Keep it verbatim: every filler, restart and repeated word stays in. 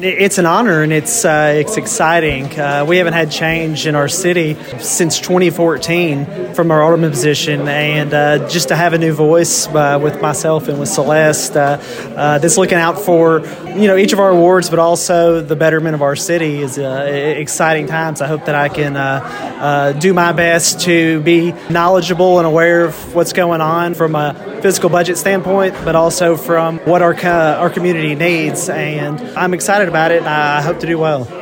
It's an honor, and it's uh, it's exciting. Uh, we haven't had change in our city since twenty fourteen from our alderman position, and uh, just to have a new voice uh, with myself and with Celeste uh, uh, that's looking out for you know each of our wards, but also the betterment of our city is uh, exciting times. I hope that I can uh, uh, do my best to be knowledgeable and aware of what's going on from a fiscal budget standpoint, but also from what our uh, our community needs, and I'm excited about it, and I hope to do well.